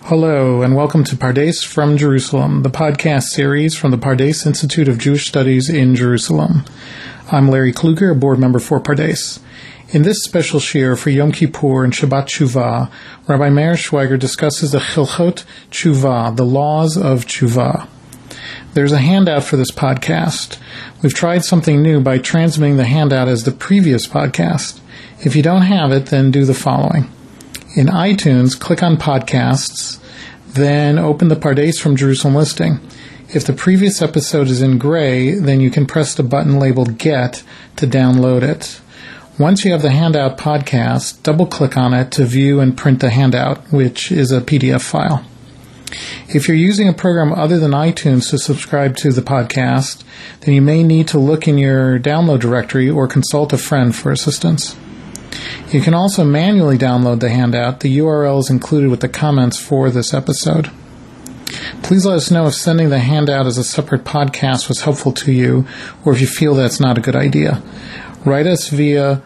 Hello, and welcome to Pardes from Jerusalem, the podcast series from the Pardes Institute of Jewish Studies in Jerusalem. I'm Larry Kluger, a board member for Pardes. In this special shiur for Yom Kippur and Shabbat Tshuva, Rabbi Meir Schweiger discusses the Hilchot Tshuva, the laws of Tshuva. There's a handout for this podcast. We've tried something new by transmitting the handout as the previous podcast. If you don't have it, then do the following. In iTunes, click on Podcasts, then open the Pardes from Jerusalem listing. If the previous episode is in gray, then you can press the button labeled Get to download it. Once you have the handout podcast, double-click on it to view and print the handout, which is a PDF file. If you're using a program other than iTunes to subscribe to the podcast, then you may need to look in your download directory or consult a friend for assistance. You can also manually download the handout. The URL is included with the comments for this episode. Please let us know if sending the handout as a separate podcast was helpful to you, or if you feel that's not a good idea. Write us via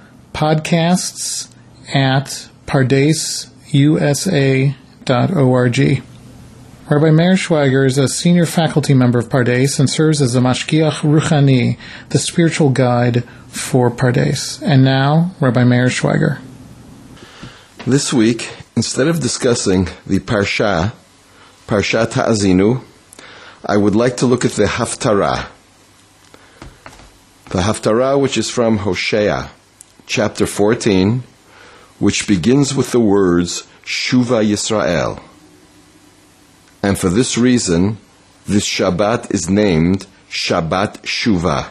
podcasts@pardesusa.org. Rabbi Meir Schweiger is a senior faculty member of Pardes and serves as the Mashgiach Ruchani, the spiritual guide for Pardes. And now, Rabbi Meir Schweiger. This week, instead of discussing the Parshat Ha'azinu, I would like to look at the Haftarah. The Haftarah, which is from Hosea, chapter 14, which begins with the words, Shuva Yisrael. And for this reason, this Shabbat is named Shabbat Shuvah.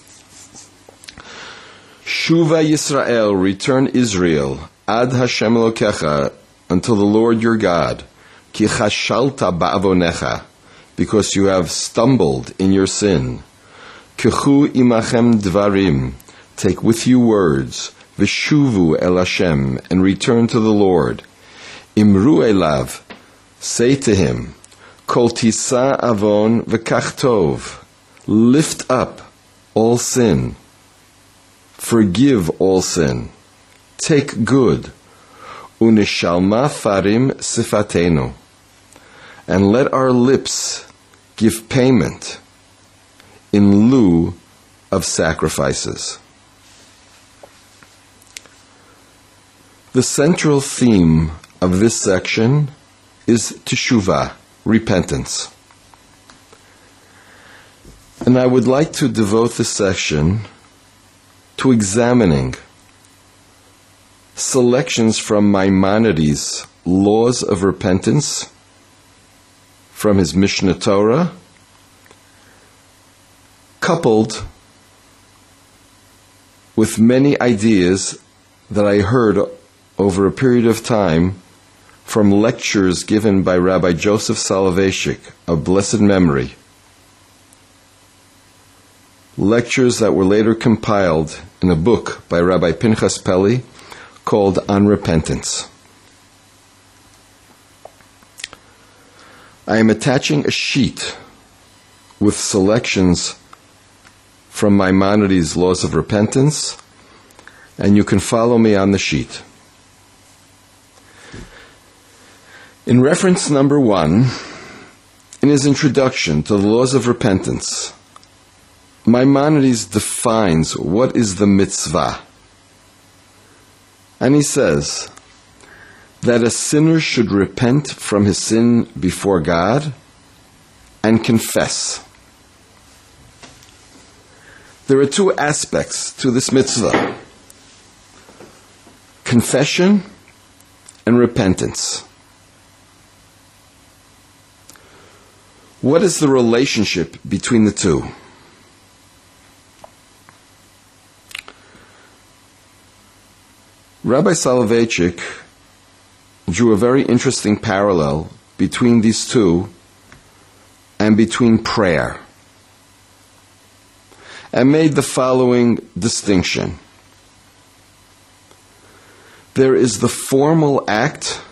Shuva Yisrael, return Israel, Ad Hashem Elokecha, until the Lord your God, Ki chashalta ba'avonecha, because you have stumbled in your sin. Kechu imachem dvarim, take with you words, Veshuvu el Hashem, and return to the Lord. Imru elav, say to him, Kol tisa avon v'kach tov, lift up all sin, forgive all sin, take good, unishalma farim sifatenu, and let our lips give payment in lieu of sacrifices. The central theme of this section is teshuvah, repentance. And I would like to devote this section to examining selections from Maimonides' Laws of Repentance, from his Mishnah Torah, coupled with many ideas that I heard over a period of time from lectures given by Rabbi Joseph Soloveitchik of blessed memory. Lectures that were later compiled in a book by Rabbi Pinchas Peli called On Repentance. I am attaching a sheet with selections from Maimonides' Laws of Repentance, and you can follow me on the sheet. In reference number 1, in his introduction to the Laws of Repentance, Maimonides defines what is the mitzvah. And he says that a sinner should repent from his sin before God and confess. There are two aspects to this mitzvah: confession and repentance. What is the relationship between the two? Rabbi Soloveitchik drew a very interesting parallel between these two and between prayer, and made the following distinction. There is the formal act,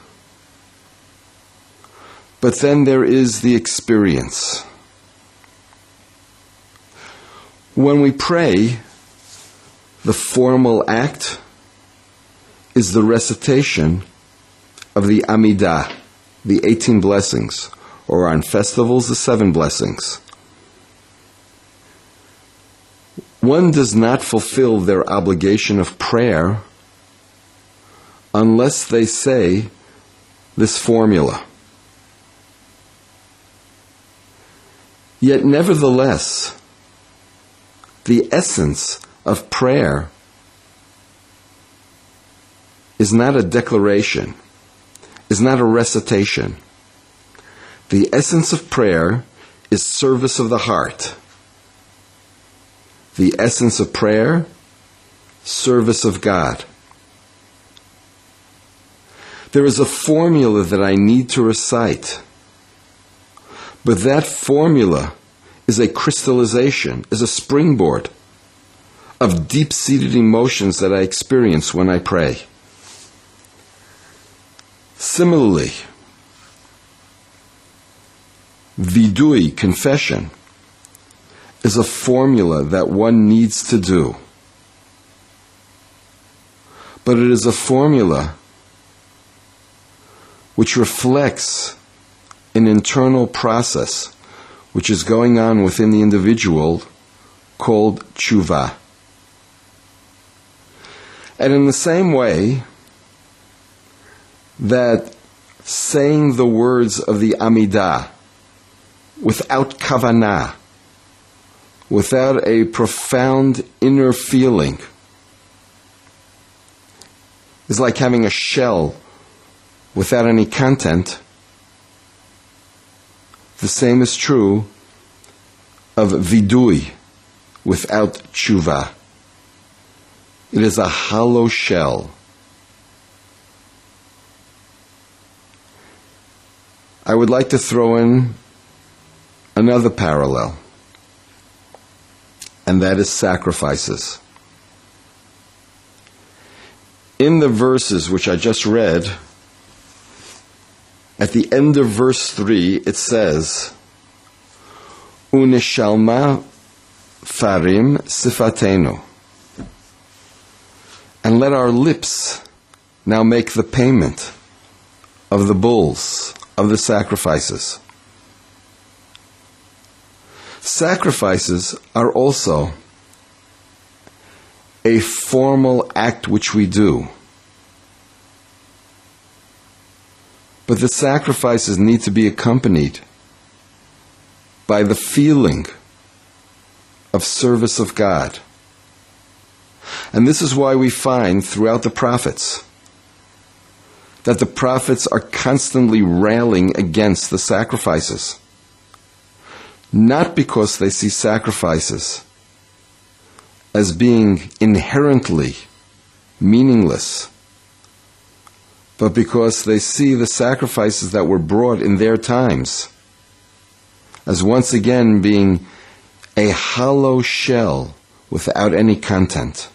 but then there is the experience. When we pray, the formal act is the recitation of the Amidah, the 18 blessings, or on festivals, the 7 blessings. One does not fulfill their obligation of prayer unless they say this formula. Yet nevertheless, the essence of prayer is not a declaration, is not a recitation. The essence of prayer is service of the heart. The essence of prayer, service of God. There is a formula that I need to recite, but that formula is a crystallization, is a springboard of deep-seated emotions that I experience when I pray. Similarly, vidui, confession, is a formula that one needs to do. But it is a formula which reflects an internal process which is going on within the individual called tshuva. And in the same way that saying the words of the Amidah without kavanah, without a profound inner feeling, is like having a shell without any content, the same is true of vidui without tshuva. It is a hollow shell. I would like to throw in another parallel, and that is sacrifices. In the verses which I just read, at the end of verse 3, it says, Unishalma farim sifatenu. And let our lips now make the payment of the bulls, of the sacrifices. Sacrifices are also a formal act which we do. But the sacrifices need to be accompanied by the feeling of service of God. And this is why we find throughout the prophets that the prophets are constantly railing against the sacrifices. Not because they see sacrifices as being inherently meaningless, but because they see the sacrifices that were brought in their times as once again being a hollow shell without any content.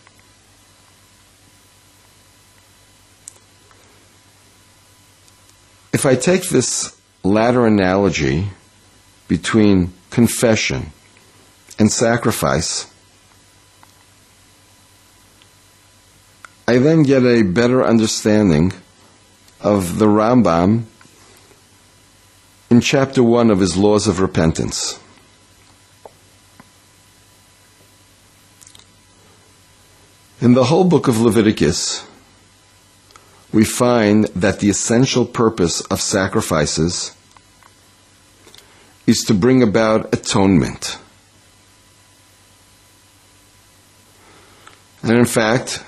If I take this latter analogy between confession and sacrifice, I then get a better understanding of the Rambam in chapter 1 of his Laws of Repentance. In the whole book of Leviticus, we find that the essential purpose of sacrifices is to bring about atonement. And in fact,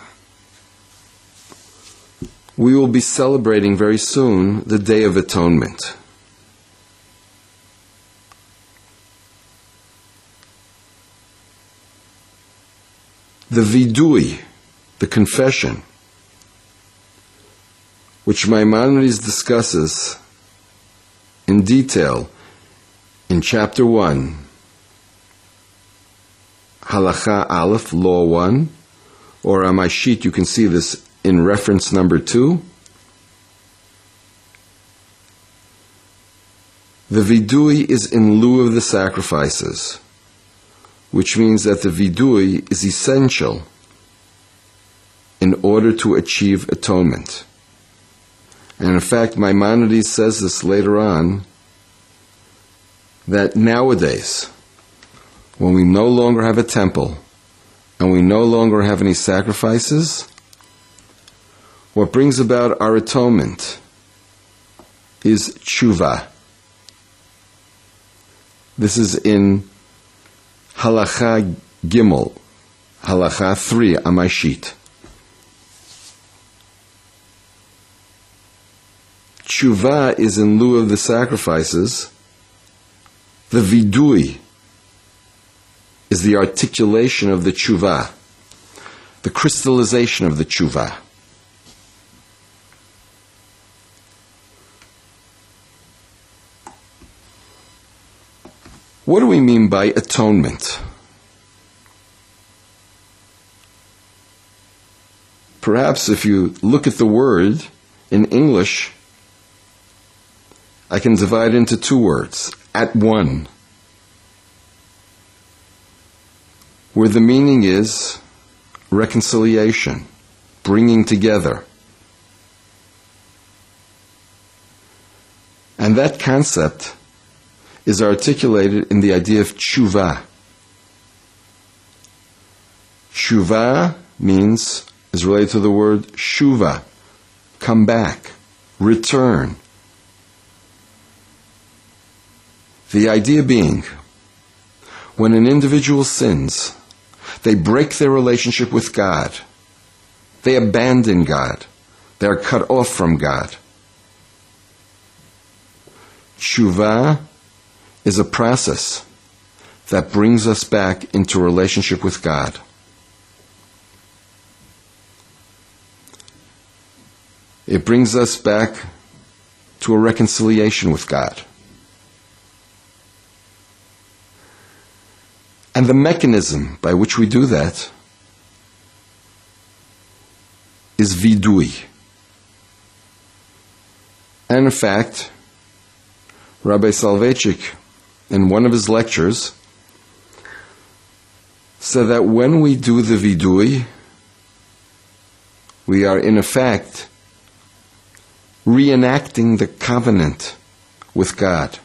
we will be celebrating very soon the Day of Atonement. The vidui, the confession, which Maimonides discusses in detail in chapter 1, Halacha Aleph, Law 1, or on my sheet you can see this in reference number 2. The vidui is in lieu of the sacrifices, which means that the vidui is essential in order to achieve atonement. And in fact, Maimonides says this later on, that nowadays, when we no longer have a temple and we no longer have any sacrifices, what brings about our atonement is tshuva. This is in Halacha Gimel, Halacha 3 on my sheet. Tshuva is in lieu of the sacrifices. The vidui is the articulation of the tshuva, the crystallization of the tshuva. What do we mean by atonement? Perhaps if you look at the word in English, I can divide it into two words, at one, where the meaning is reconciliation, bringing together. And that concept is articulated in the idea of tshuva. Tshuva is related to the word shuva, come back, return. The idea being, when an individual sins, they break their relationship with God. They abandon God. They are cut off from God. Tshuva is a process that brings us back into a relationship with God. It brings us back to a reconciliation with God. And the mechanism by which we do that is vidui. And in fact, Rabbi Soloveitchik, in one of his lectures, said that when we do the vidui, we are in effect reenacting the covenant with God.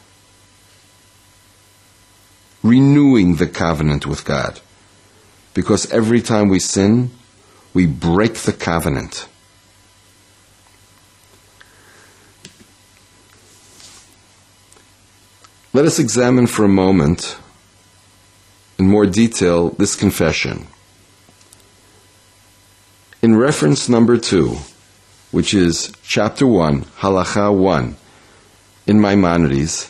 Renewing the covenant with God. Because every time we sin, we break the covenant. Let us examine for a moment, in more detail, this confession. In reference number 2, which is chapter 1, halacha 1, in Maimonides,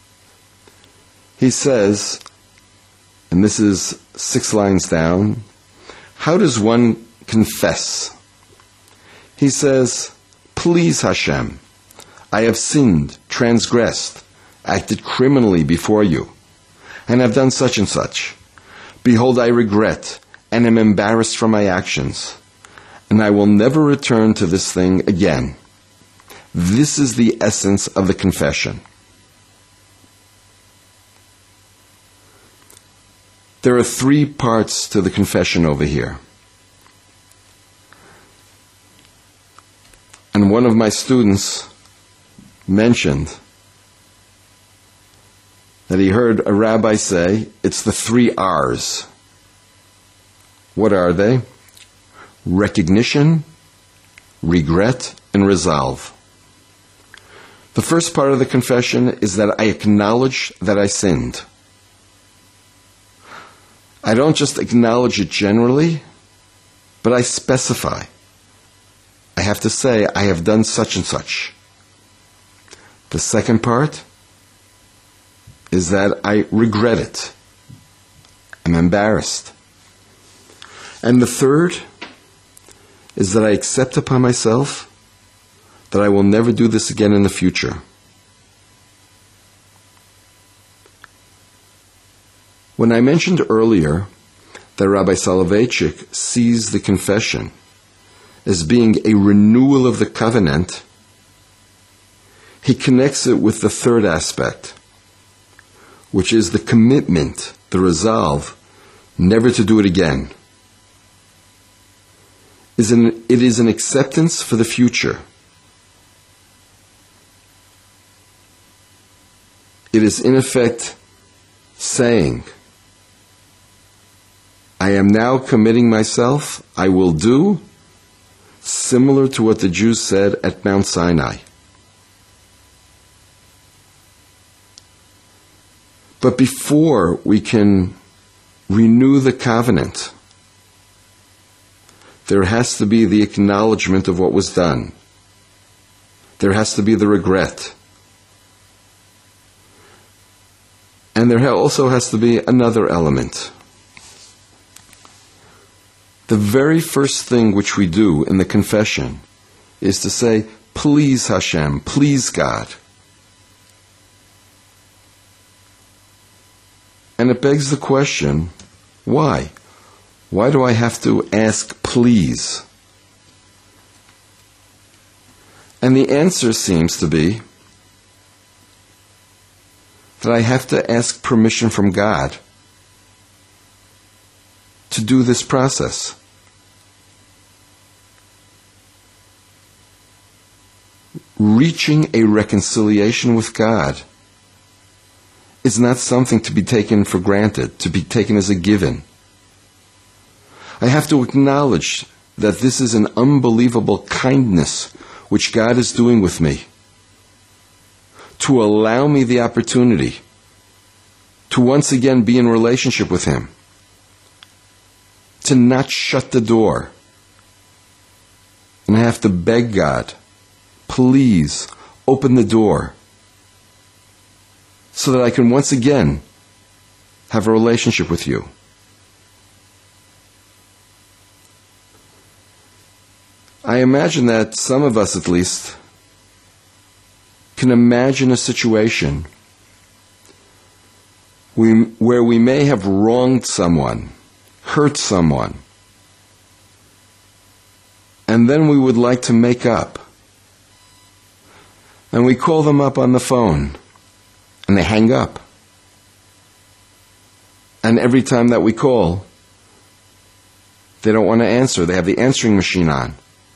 he says, and this is 6 lines down, how does one confess? He says, please Hashem, I have sinned, transgressed, acted criminally before you, and have done such and such. Behold, I regret, and am embarrassed for my actions, and I will never return to this thing again. This is the essence of the confession. There are 3 parts to the confession over here. And one of my students mentioned that he heard a rabbi say, it's the 3 R's. What are they? Recognition, regret, and resolve. The first part of the confession is that I acknowledge that I sinned. I don't just acknowledge it generally, but I specify. I have to say, I have done such and such. The second part is that I regret it. I'm embarrassed. And the third is that I accept upon myself that I will never do this again in the future. When I mentioned earlier that Rabbi Soloveitchik sees the confession as being a renewal of the covenant, he connects it with the third aspect, which is the commitment, the resolve, never to do it again. It is an acceptance for the future. It is in effect saying, I am now committing myself, I will do, similar to what the Jews said at Mount Sinai. But before we can renew the covenant, there has to be the acknowledgement of what was done. There has to be the regret. And there also has to be another element. The very first thing which we do in the confession is to say, please Hashem, please God. And it begs the question, why? Why do I have to ask please? And the answer seems to be that I have to ask permission from God to do this process. Reaching a reconciliation with God is not something to be taken for granted, to be taken as a given. I have to acknowledge that this is an unbelievable kindness which God is doing with me, to allow me the opportunity to once again be in relationship with Him, to not shut the door. And I have to beg God, please open the door so that I can once again have a relationship with you. I imagine that some of us, at least, can imagine a situation where we may have wronged someone, hurt someone, and then we would like to make up. And we call them up on the phone, and they hang up. And every time that we call, they don't want to answer. They have the answering machine on.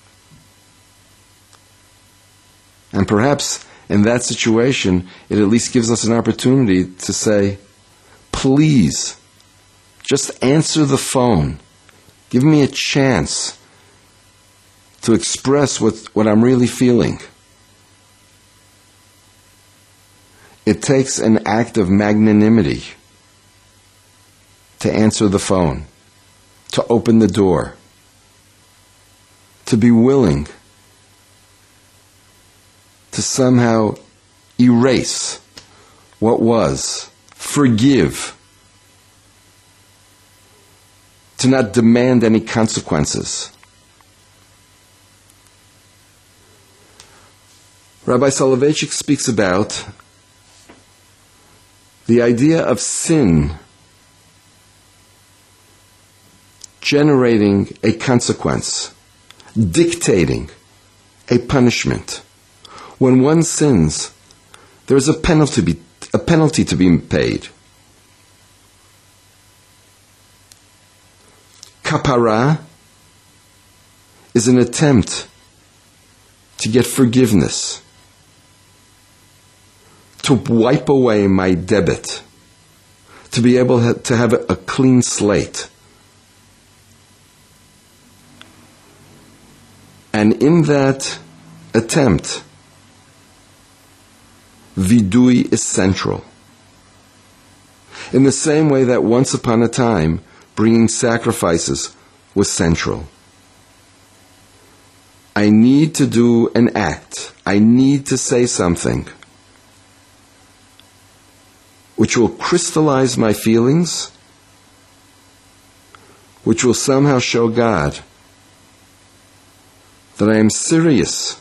And perhaps in that situation, it at least gives us an opportunity to say, please, just answer the phone. Give me a chance to express what I'm really feeling. It takes an act of magnanimity to answer the phone, to open the door, to be willing to somehow erase what was, forgive, to not demand any consequences. Rabbi Soloveitchik speaks about the idea of sin generating a consequence, dictating a punishment. When one sins, there is a penalty to be paid. Kapara is an attempt to get forgiveness, to wipe away my debit, to be able to have a clean slate. And in that attempt, vidui is central. In the same way that once upon a time, bringing sacrifices was central. I need to do an act. I need to say something which will crystallize my feelings, which will somehow show God that I am serious.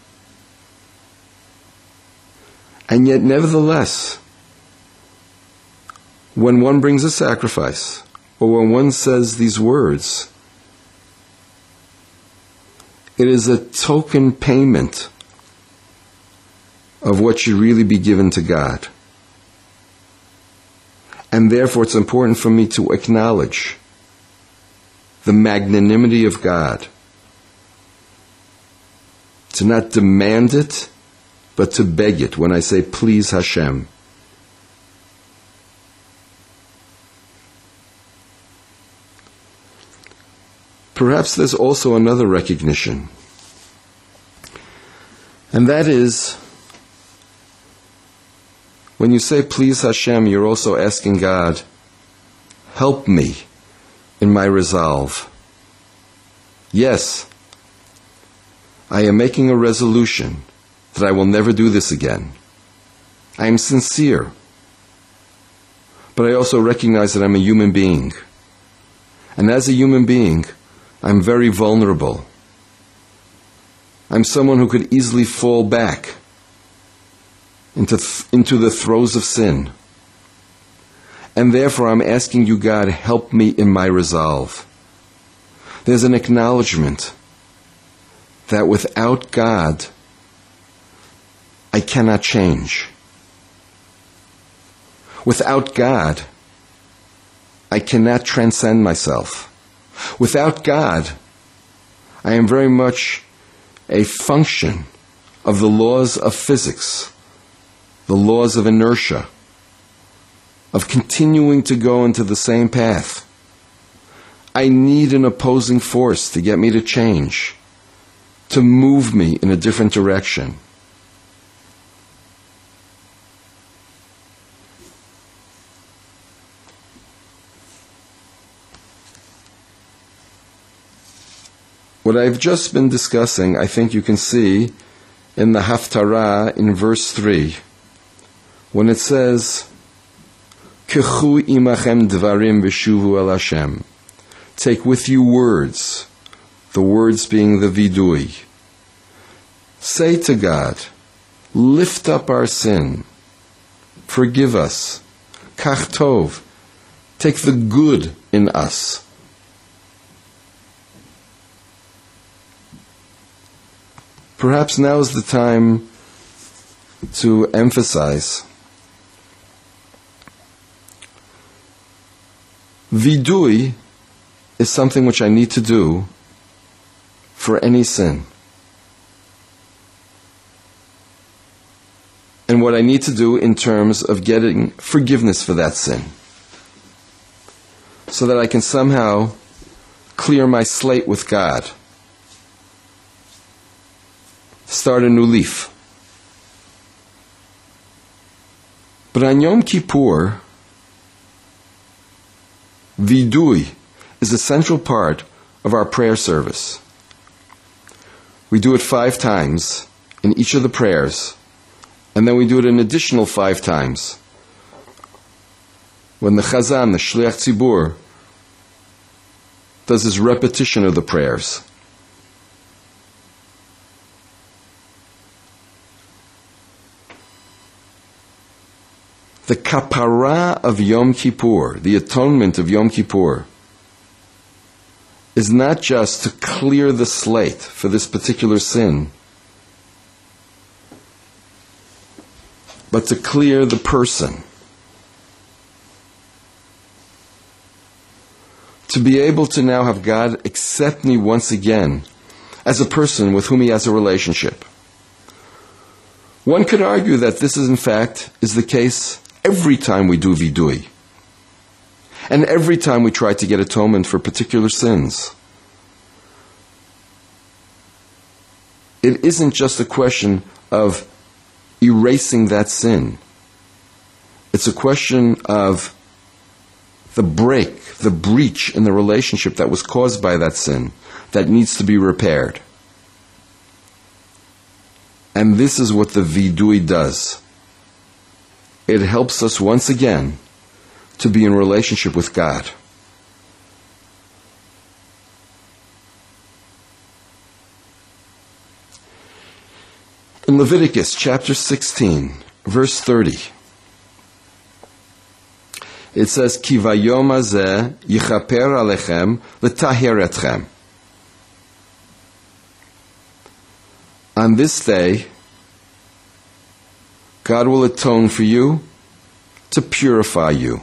And yet, nevertheless, when one brings a sacrifice, or when one says these words, it is a token payment of what should really be given to God. And therefore, it's important for me to acknowledge the magnanimity of God, to not demand it, but to beg it when I say, please Hashem, perhaps there's also another recognition. And that is, when you say, please Hashem, you're also asking God, help me in my resolve. Yes, I am making a resolution that I will never do this again. I am sincere. But I also recognize that I'm a human being. And as a human being, I'm very vulnerable. I'm someone who could easily fall back into the throes of sin. And therefore I'm asking you, God, help me in my resolve. There's an acknowledgement that without God, I cannot change. Without God, I cannot transcend myself. Without God, I am very much a function of the laws of physics, the laws of inertia, of continuing to go into the same path. I need an opposing force to get me to change, to move me in a different direction. What I've just been discussing, I think you can see in the Haftarah in verse 3, when it says, Kechu imachem dvarim v'shuvu el Hashem. Take with you words, the words being the vidui. Say to God, lift up our sin, forgive us, kach tov, take the good in us. Perhaps now is the time to emphasize vidui is something which I need to do for any sin. And what I need to do in terms of getting forgiveness for that sin. So that I can somehow clear my slate with God. Start a new leaf. But on Yom Kippur, vidui is a central part of our prayer service. We do it 5 times in each of the prayers, and then we do it an additional 5 times when the Chazan, the Shliach Tzibur, does his repetition of the prayers. The kapara of Yom Kippur, the atonement of Yom Kippur, is not just to clear the slate for this particular sin, but to clear the person. To be able to now have God accept me once again as a person with whom He has a relationship. One could argue that this is in fact is the case every time we do vidui. And every time we try to get atonement for particular sins. It isn't just a question of erasing that sin. It's a question of the breach in the relationship that was caused by that sin that needs to be repaired. And this is what the vidui does. It helps us once again to be in relationship with God. In Leviticus chapter 16, verse 30, it says, Ki vayom hazeh yichaper alechem l'tahir etchem. On this day, God will atone for you to purify you.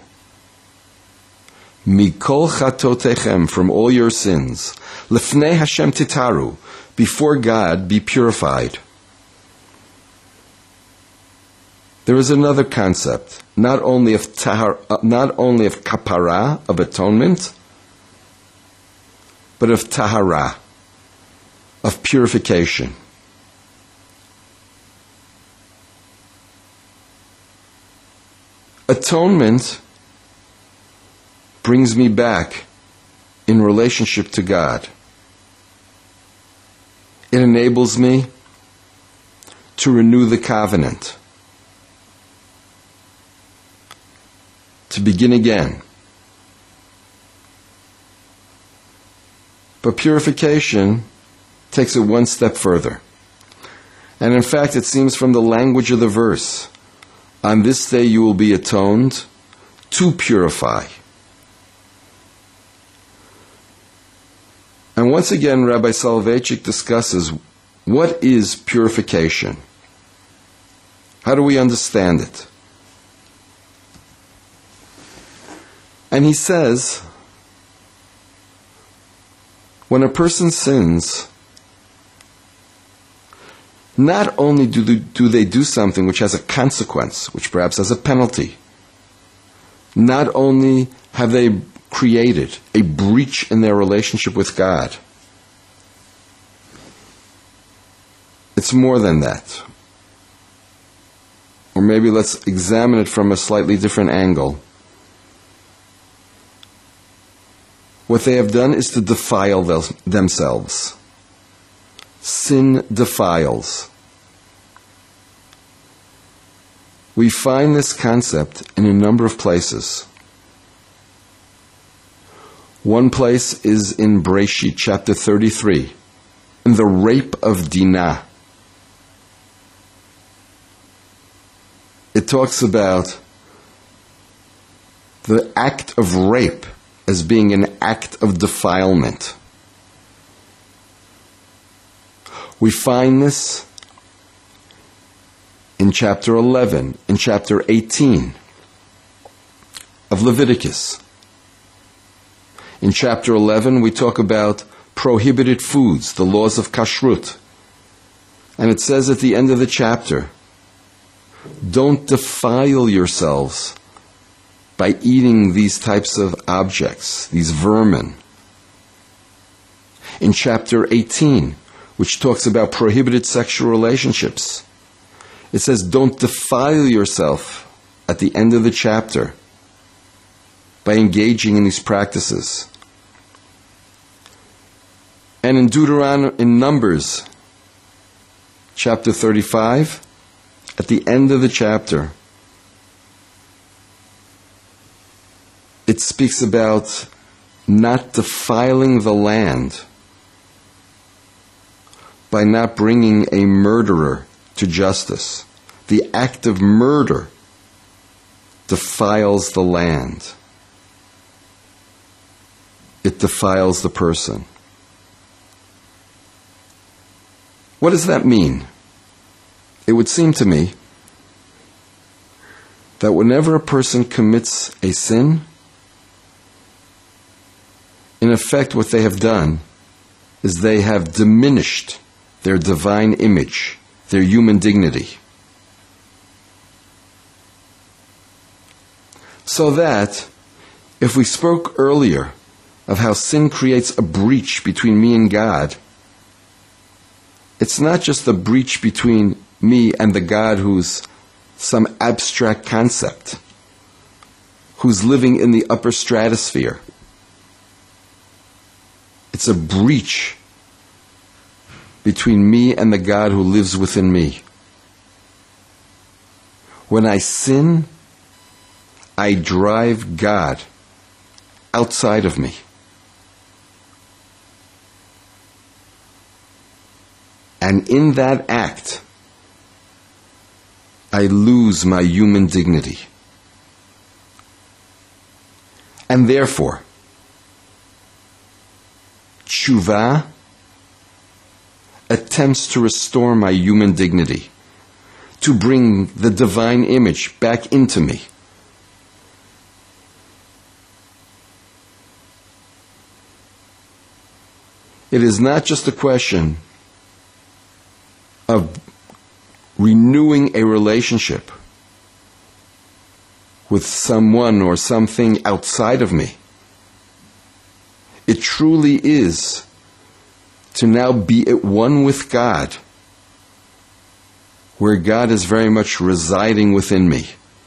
Mikol chatotechem, from all your sins. Lefnei Hashem titaru, before God be purified. There is another concept, not only of kapara, of atonement, but of tahara, of purification. Atonement brings me back in relationship to God. It enables me to renew the covenant, to begin again. But purification takes it one step further. And in fact, it seems from the language of the verse, on this day you will be atoned to purify. And once again, Rabbi Soloveitchik discusses what is purification. How do we understand it? And he says, when a person sins, not only do they do something which has a consequence, which perhaps has a penalty, not only have they created a breach in their relationship with God, it's more than that. Or maybe let's examine it from a slightly different angle. What they have done is to defile themselves. Sin defiles. We find this concept in a number of places. One place is in Breshit, chapter 33, in the rape of Dinah. It talks about the act of rape as being an act of defilement. We find this in chapter 11, in chapter 18 of Leviticus. In chapter 11, we talk about prohibited foods, the laws of kashrut. And it says at the end of the chapter, don't defile yourselves by eating these types of objects, these vermin. In chapter 18, which talks about prohibited sexual relationships, it says, don't defile yourself at the end of the chapter by engaging in these practices. And in Numbers, chapter 35, at the end of the chapter, it speaks about not defiling the land by not bringing a murderer to justice. The act of murder defiles the land. It defiles the person. What does that mean? It would seem to me that whenever a person commits a sin, in effect what they have done is they have diminished their divine image, their human dignity. So that, if we spoke earlier of how sin creates a breach between me and God, it's not just a breach between me and the God who's some abstract concept, who's living in the upper stratosphere. It's a breach between me and the God who lives within me. When I sin, I drive God outside of me. And in that act, I lose my human dignity. And therefore, tshuva attempts to restore my human dignity, to bring the divine image back into me. It is not just a question of renewing a relationship with someone or something outside of me. it truly is to now be at one with God, where God is very much residing within me.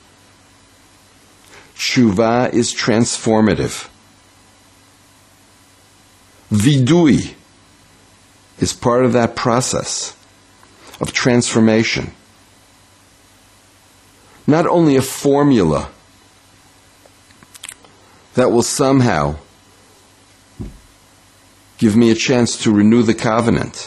Tshuva is transformative. Vidui is part of that process of transformation. Not only a formula that will somehow give me a chance to renew the covenant,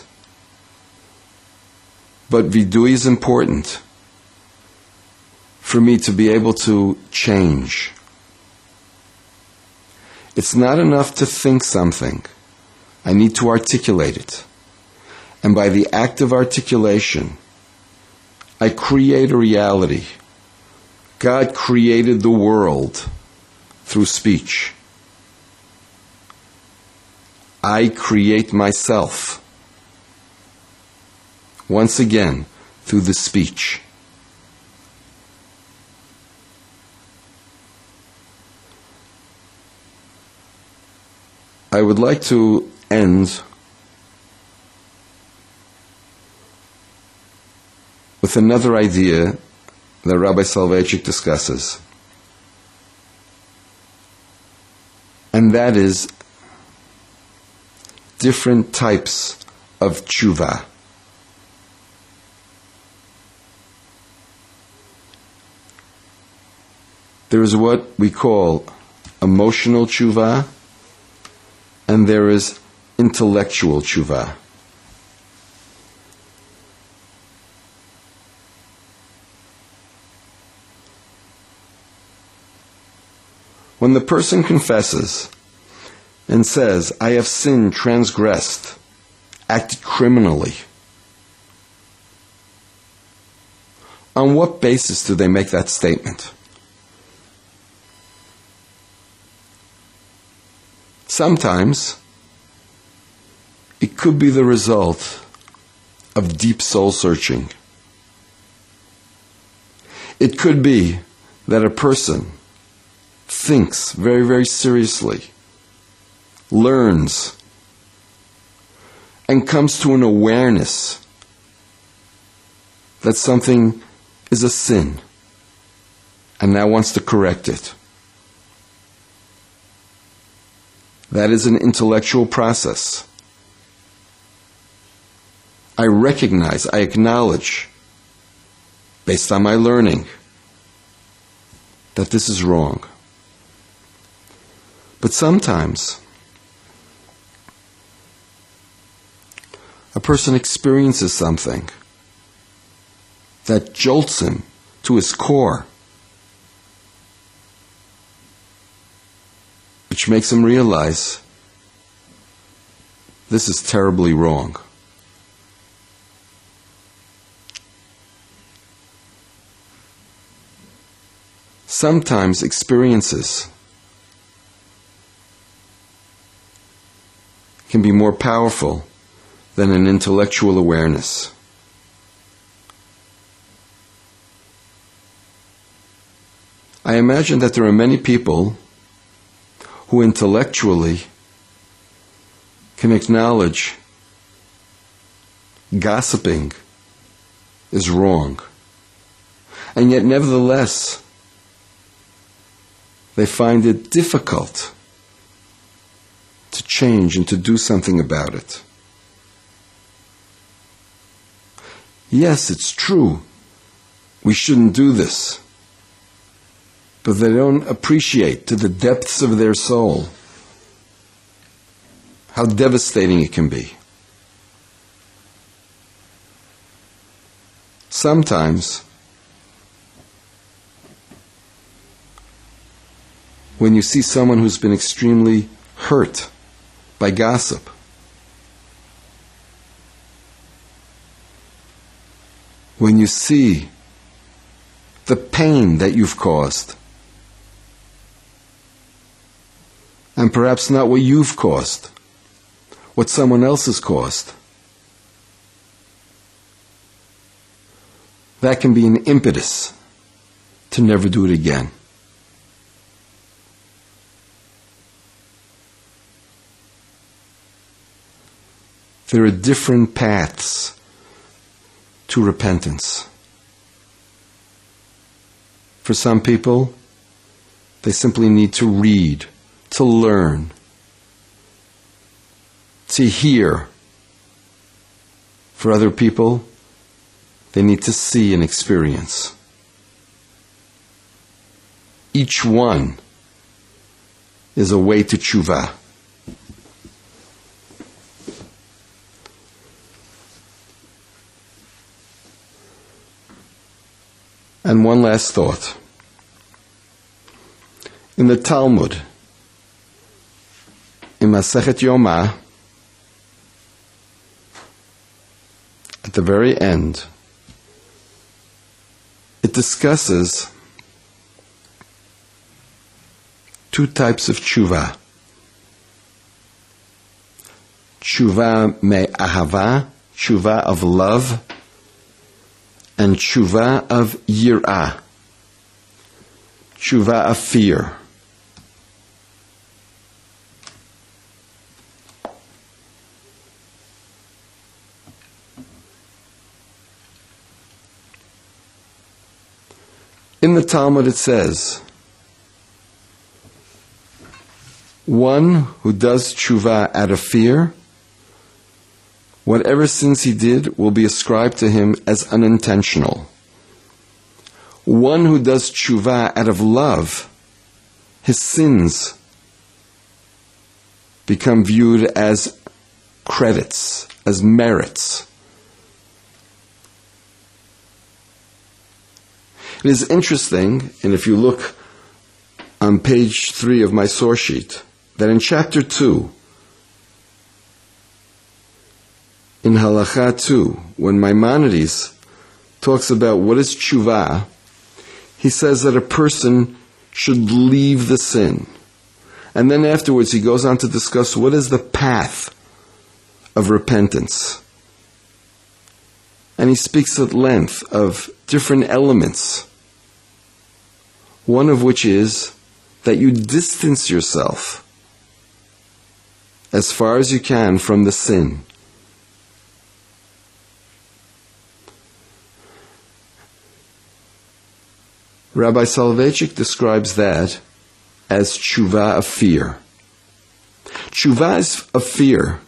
but vidui is important for me to be able to change. It's not enough to think something. I need to articulate it. And by the act of articulation, I create a reality. God created the world through speech. I create myself, once again, through the speech. I would like to end with another idea that Rabbi Soloveitchik discusses, and that is different types of tshuva. There is what we call emotional tshuva, and there is intellectual tshuva. When the person confesses and says, I have sinned, transgressed, acted criminally, on what basis do they make that statement? Sometimes it could be the result of deep soul searching. It could be that a person thinks very, very seriously, learns, and comes to an awareness that something is a sin and now wants to correct it. That is an intellectual process. I recognize, I acknowledge, based on my learning, that this is wrong. But sometimes a person experiences something that jolts him to his core, which makes him realize this is terribly wrong. Sometimes experiences can be more powerful than an intellectual awareness. I imagine that there are many people who intellectually can acknowledge gossiping is wrong, and yet nevertheless they find it difficult to change and to do something about it. Yes, it's true, we shouldn't do this, but they don't appreciate to the depths of their soul how devastating it can be. Sometimes, when you see someone who's been extremely hurt by gossip, when you see the pain that you've caused, and perhaps not what you've caused, what someone else has caused, that can be an impetus to never do it again. There are different paths to repentance. For some people, they simply need to read, to learn, to hear. For other people, they need to see and experience. Each one is a way to tshuva. And one last thought. In the Talmud, in Masechet Yomah, at the very end, it discusses two types of tshuva. Tshuva me'ahava, tshuva of love, and tshuva of yirah, tshuva of fear. In the Talmud it says, one who does tshuva out of fear, whatever sins he did will be ascribed to him as unintentional. One who does tshuva out of love, his sins become viewed as credits, as merits. It is interesting, and if you look on page 3 of my source sheet, that in chapter 2, in Halacha 2, when Maimonides talks about what is tshuva, he says that a person should leave the sin. And then afterwards he goes on to discuss what is the path of repentance. And he speaks at length of different elements, one of which is that you distance yourself as far as you can from the sin. Rabbi Soloveitchik describes that as tshuva of fear. Tshuva of fear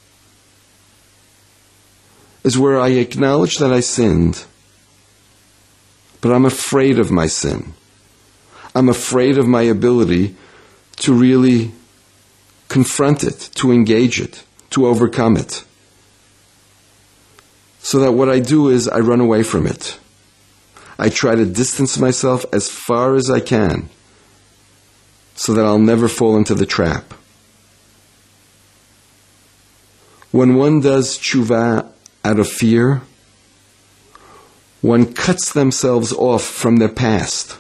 is where I acknowledge that I sinned, but I'm afraid of my sin. I'm afraid of my ability to really confront it, to engage it, to overcome it. So that what I do is I run away from it. I try to distance myself as far as I can so that I'll never fall into the trap. When one does tshuva out of fear, one cuts themselves off from their past.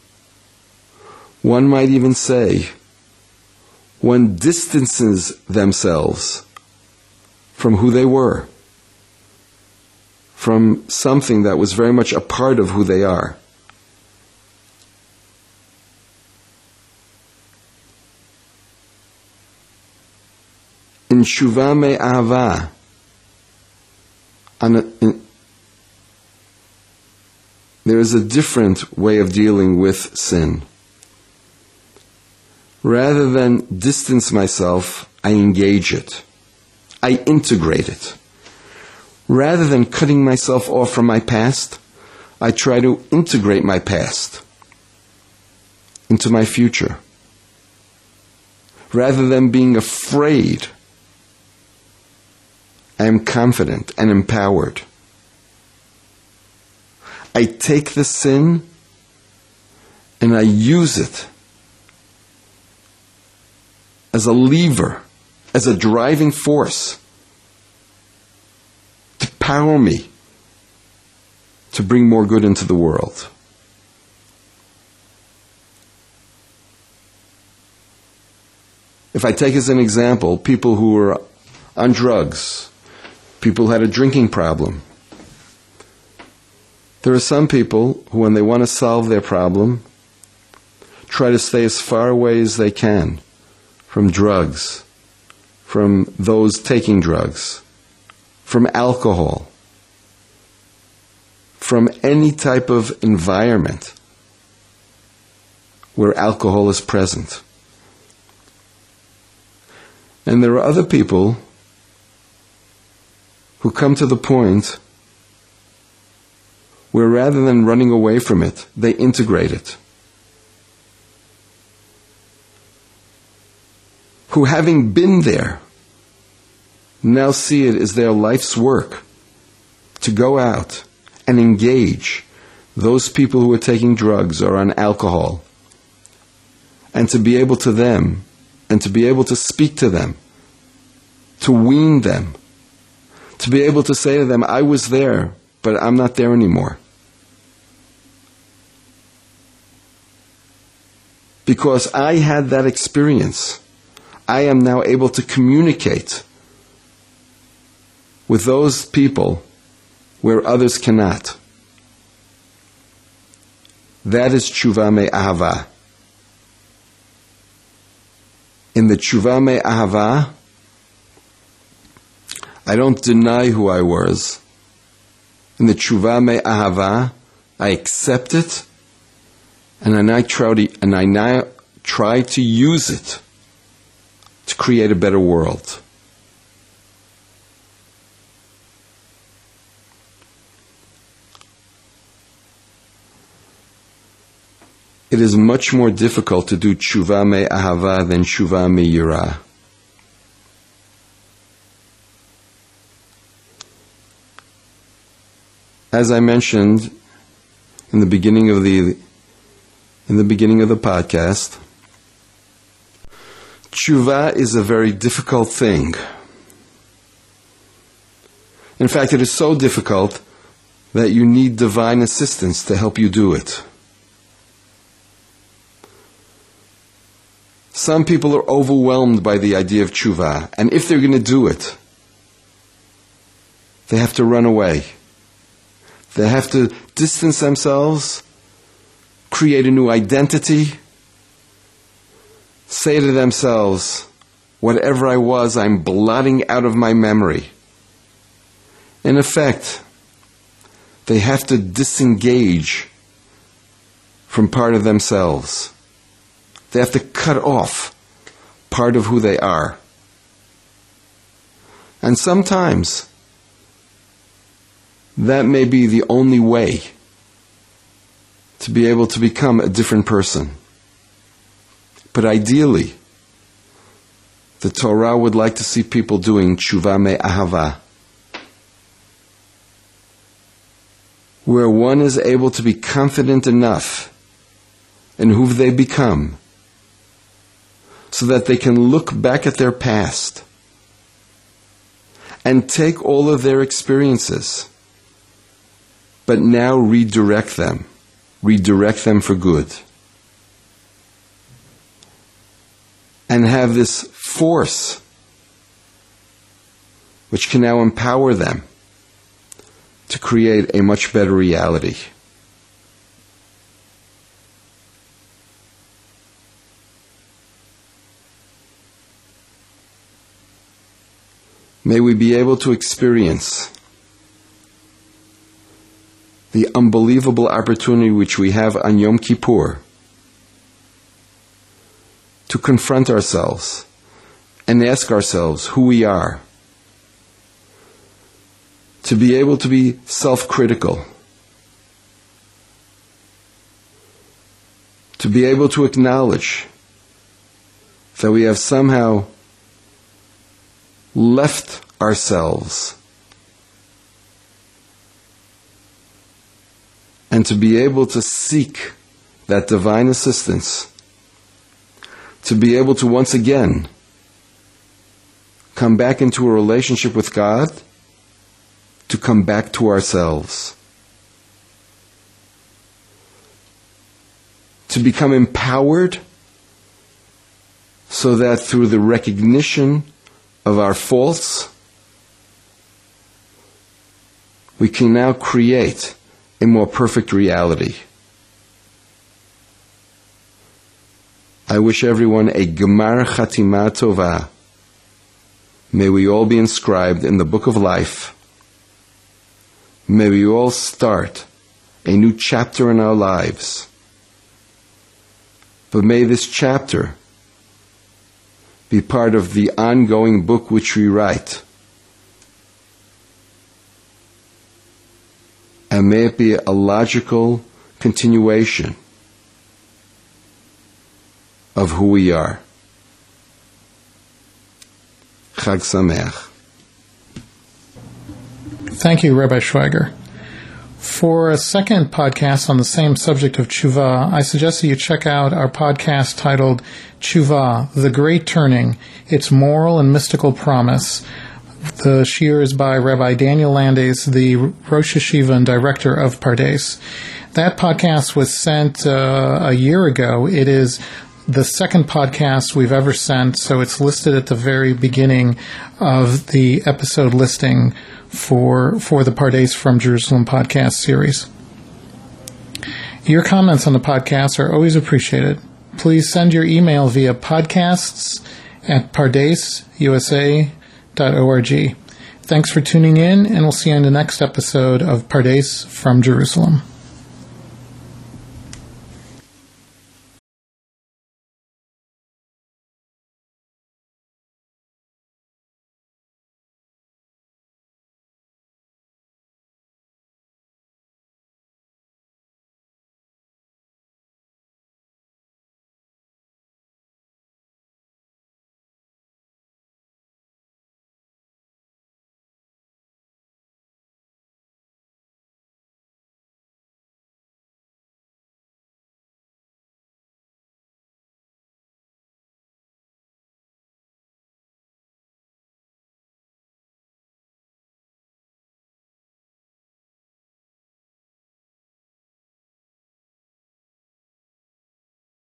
One might even say, one distances themselves from who they were, from something that was very much a part of who they are. In tshuva me'ahava, there is a different way of dealing with sin. Rather than distance myself, I engage it. I integrate it. Rather than cutting myself off from my past, I try to integrate my past into my future. Rather than being afraid, I am confident and empowered. I take the sin and I use it as a lever, as a driving force to power me to bring more good into the world. If I take as an example people who are on drugs, people who had a drinking problem, there are some people who, when they want to solve their problem, try to stay as far away as they can from drugs, from those taking drugs. from alcohol, from any type of environment where alcohol is present. And there are other people who come to the point where rather than running away from it, they integrate it. Who, having been there, now see it as their life's work to go out and engage those people who are taking drugs or on alcohol, and to be able to them, and to be able to speak to them, to wean them, to be able to say to them, I was there, but I'm not there anymore. Because I had that experience, I am now able to communicate with those people where others cannot. That is tshuva me'ahava. In the tshuva me'ahava, I don't deny who I was. In the tshuva me'ahava, I accept it, and I now try to use it to create a better world. It is much more difficult to do tshuva me'ahava than tshuva me'yira. As I mentioned in the beginning of the podcast, tshuva is a very difficult thing. In fact, it is so difficult that you need divine assistance to help you do it. Some people are overwhelmed by the idea of tshuva, and if they're going to do it, they have to run away. They have to distance themselves, create a new identity, say to themselves, whatever I was, I'm blotting out of my memory. In effect, they have to disengage from part of themselves. They have to cut off part of who they are. And sometimes that may be the only way to be able to become a different person. But ideally, the Torah would like to see people doing tshuva me'ahava, where one is able to be confident enough in who they become, so that they can look back at their past and take all of their experiences, but now redirect them for good. And have this force which can now empower them to create a much better reality. May we be able to experience the unbelievable opportunity which we have on Yom Kippur to confront ourselves and ask ourselves who we are, to be able to be self-critical, to be able to acknowledge that we have somehow left ourselves, and to be able to seek that divine assistance, to be able to once again come back into a relationship with God, to come back to ourselves, to become empowered so that through the recognition of our faults, we can now create a more perfect reality. I wish everyone a Gemar Chatima Tova. May we all be inscribed in the Book of Life May we all start a new chapter in our lives. But may this chapter be part of the ongoing book which we write. And may it be a logical continuation of who we are. Chag Sameach. Thank you, Rabbi Schweiger. For a second podcast on the same subject of Tshuva, I suggest that you check out our podcast titled Tshuva, The Great Turning, Its Moral and Mystical Promise. The shiur is by Rabbi Daniel Landes, the Rosh Yeshiva and Director of Pardes. That podcast was sent a year ago. It is the second podcast we've ever sent, so it's listed at the very beginning of the episode listing for the Pardes from Jerusalem podcast series. Your comments on the podcast are always appreciated. Please send your email via podcasts@pardesusa.org. Thanks for tuning in, and we'll see you in the next episode of Pardes from Jerusalem.